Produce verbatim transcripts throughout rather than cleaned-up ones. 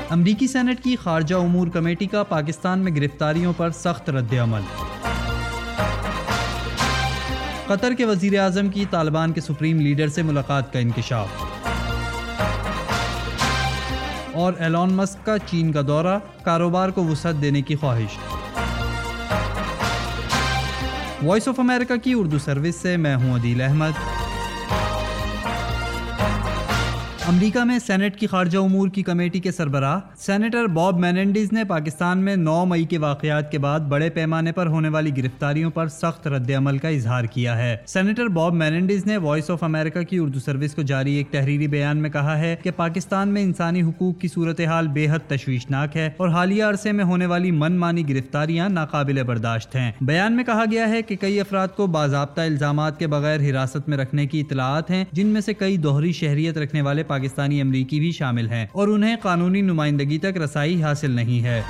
امریکی سینٹ کی خارجہ امور کمیٹی کا پاکستان میں گرفتاریوں پر سخت رد عمل۔ قطر کے وزیر اعظم کی طالبان کے سپریم لیڈر سے ملاقات کا انکشاف، اور ایلون مسک کا چین کا دورہ، کاروبار کو وسعت دینے کی خواہش۔ وائس آف امریکہ کی اردو سروس سے میں ہوں عدیل احمد۔ امریکہ میں سینٹ کی خارجہ امور کی کمیٹی کے سربراہ سینیٹر باب میننڈیز نے پاکستان میں نو مئی کے واقعات کے بعد بڑے پیمانے پر ہونے والی گرفتاریوں پر سخت رد عمل کا اظہار کیا ہے۔ سینیٹر باب میننڈیز نے وائس آف امریکہ کی اردو سروس کو جاری ایک تحریری بیان میں کہا ہے کہ پاکستان میں انسانی حقوق کی صورتحال بے حد تشویشناک ہے اور حالیہ عرصے میں ہونے والی من مانی گرفتاریاں ناقابل برداشت ہیں۔ بیان میں کہا گیا ہے کہ کئی افراد کو باضابطہ الزامات کے بغیر حراست میں رکھنے کی اطلاعات ہیں، جن میں سے کئی دوہری شہریت رکھنے والے پاکستانی امریکی بھی شامل ہیں اور انہیں قانونی نمائندگی تک رسائی حاصل نہیں ہے۔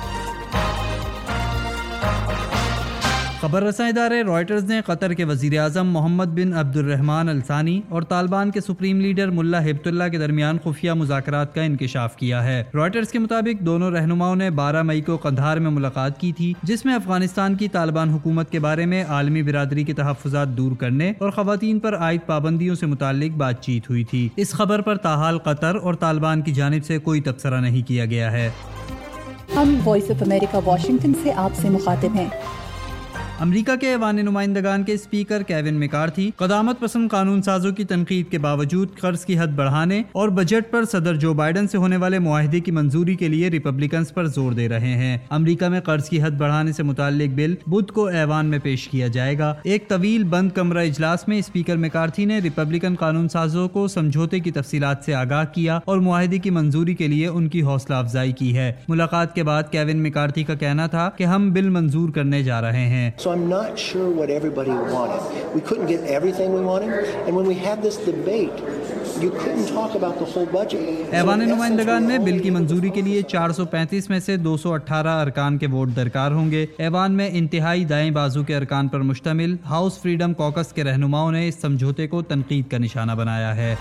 خبر رساں ادارے رائٹرز نے قطر کے وزیر اعظم محمد بن عبد الرحمن الثانی اور طالبان کے سپریم لیڈر ملا ہبت اللہ کے درمیان خفیہ مذاکرات کا انکشاف کیا ہے۔ رائٹرز کے مطابق دونوں رہنماؤں نے بارہ مئی کو قندھار میں ملاقات کی تھی، جس میں افغانستان کی طالبان حکومت کے بارے میں عالمی برادری کے تحفظات دور کرنے اور خواتین پر عائد پابندیوں سے متعلق بات چیت ہوئی تھی۔ اس خبر پر تاحال قطر اور طالبان کی جانب سے کوئی تبصرہ نہیں کیا گیا ہے۔ ہم وائس آف امریکہ واشنگٹن سے آپ سے مخاطب ہیں۔ امریکہ کے ایوان نمائندگان کے اسپیکر کیون میکارتھی قدامت پسند قانون سازوں کی تنقید کے باوجود قرض کی حد بڑھانے اور بجٹ پر صدر جو بائیڈن سے ہونے والے معاہدے کی منظوری کے لیے ریپبلکنز پر زور دے رہے ہیں۔ امریکہ میں قرض کی حد بڑھانے سے متعلق بل بدھ کو ایوان میں پیش کیا جائے گا۔ ایک طویل بند کمرہ اجلاس میں اسپیکر میکارتھی نے ریپبلکن قانون سازوں کو سمجھوتے کی تفصیلات سے آگاہ کیا اور معاہدے کی منظوری کے لیے ان کی حوصلہ افزائی کی ہے۔ ملاقات کے بعد کیون میکارتھی کا کہنا تھا کہ ہم بل منظور کرنے جا رہے ہیں۔ So I'm not sure what everybody wanted. We couldn't get everything we wanted, and when we had this debate, you couldn't talk about the whole budget. ایوان نمائندگان میں بل کی منظوری کے لیے چار سو پینتیس میں سے دو سو اٹھارہ ارکان کے ووٹ درکار ہوں گے۔ ایوان میں انتہائی دائیں بازو کے ارکان پر مشتمل ہاؤس فریڈم کوکس کے رہنماؤں نے اس سمجھوتے کو تنقید کا نشانہ بنایا ہے۔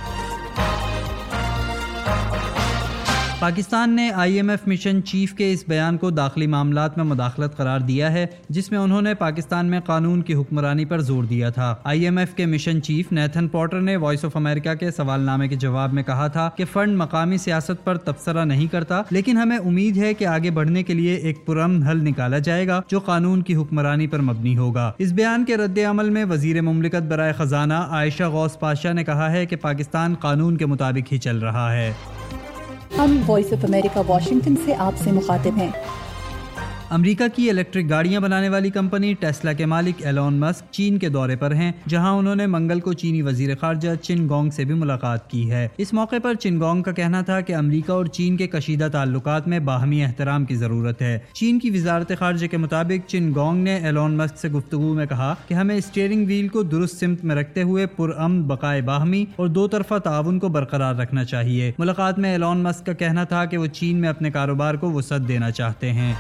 پاکستان نے I M F mission chief کے اس بیان کو داخلی معاملات میں مداخلت قرار دیا ہے، جس میں انہوں نے پاکستان میں قانون کی حکمرانی پر زور دیا تھا۔ آئی ایم ایف کے مشن چیف نیتھن پورٹر نے وائس آف امریکہ کے سوال نامے کے جواب میں کہا تھا کہ فنڈ مقامی سیاست پر تبصرہ نہیں کرتا، لیکن ہمیں امید ہے کہ آگے بڑھنے کے لیے ایک پرامن حل نکالا جائے گا جو قانون کی حکمرانی پر مبنی ہوگا۔ اس بیان کے رد عمل میں وزیر مملکت برائے خزانہ عائشہ غوث پاشا نے کہا ہے کہ پاکستان قانون کے مطابق ہی چل رہا ہے۔ ہم وائس آف امریکہ واشنگٹن سے آپ سے مخاطب ہیں۔ امریکہ کی الیکٹرک گاڑیاں بنانے والی کمپنی ٹیسلا کے مالک ایلون مسک چین کے دورے پر ہیں، جہاں انہوں نے منگل کو چینی وزیر خارجہ چن گونگ سے بھی ملاقات کی ہے۔ اس موقع پر چن گونگ کا کہنا تھا کہ امریکہ اور چین کے کشیدہ تعلقات میں باہمی احترام کی ضرورت ہے۔ چین کی وزارت خارجہ کے مطابق چن گونگ نے ایلون مسک سے گفتگو میں کہا کہ ہمیں اسٹیئرنگ وہیل کو درست سمت میں رکھتے ہوئے پرامن بقائے باہمی اور دو طرفہ تعاون کو برقرار رکھنا چاہیے۔ ملاقات میں ایلون مسک کا کہنا تھا کہ وہ چین میں اپنے کاروبار کو وسعت دینا چاہتے ہیں۔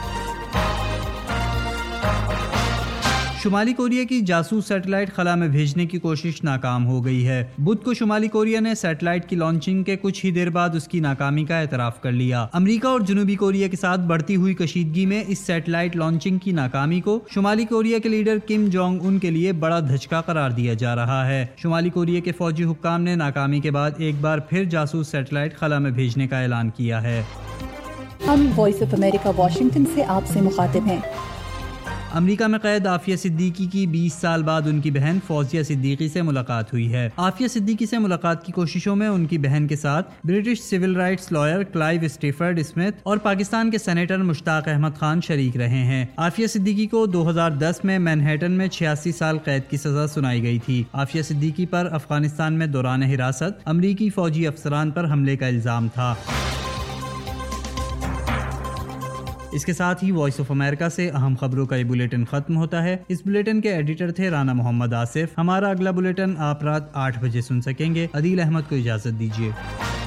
شمالی کوریا کی جاسوس سیٹلائٹ خلا میں بھیجنے کی کوشش ناکام ہو گئی ہے۔ بدھ کو شمالی کوریا نے سیٹلائٹ کی لانچنگ کے کچھ ہی دیر بعد اس کی ناکامی کا اعتراف کر لیا۔ امریکہ اور جنوبی کوریا کے ساتھ بڑھتی ہوئی کشیدگی میں اس سیٹلائٹ لانچنگ کی ناکامی کو شمالی کوریا کے لیڈر کم جونگ ان کے لیے بڑا دھچکا قرار دیا جا رہا ہے۔ شمالی کوریا کے فوجی حکام نے ناکامی کے بعد ایک بار پھر جاسوس سیٹلائٹ خلا میں بھیجنے کا اعلان کیا ہے۔ ہم وائس آف امریکہ واشنگٹن سے آپ سے مخاطب ہیں۔ امریکہ میں قید عافیہ صدیقی کی بیس سال بعد ان کی بہن فوزیہ صدیقی سے ملاقات ہوئی ہے۔ عافیہ صدیقی سے ملاقات کی کوششوں میں ان کی بہن کے ساتھ British civil rights lawyer Clive Stafford Smith اور پاکستان کے سینیٹر مشتاق احمد خان شریک رہے ہیں۔ عافیہ صدیقی کو دو ہزار دس میں مینہٹن میں چھیاسی سال قید کی سزا سنائی گئی تھی۔ عافیہ صدیقی پر افغانستان میں دوران حراست امریکی فوجی افسران پر حملے کا الزام تھا۔ اس کے ساتھ ہی وائس آف امریکہ سے اہم خبروں کا یہ بلیٹن ختم ہوتا ہے۔ اس بلیٹن کے ایڈیٹر تھے رانا محمد آصف۔ ہمارا اگلا بلیٹن آپ رات آٹھ بجے سن سکیں گے۔ عدیل احمد کو اجازت دیجیے۔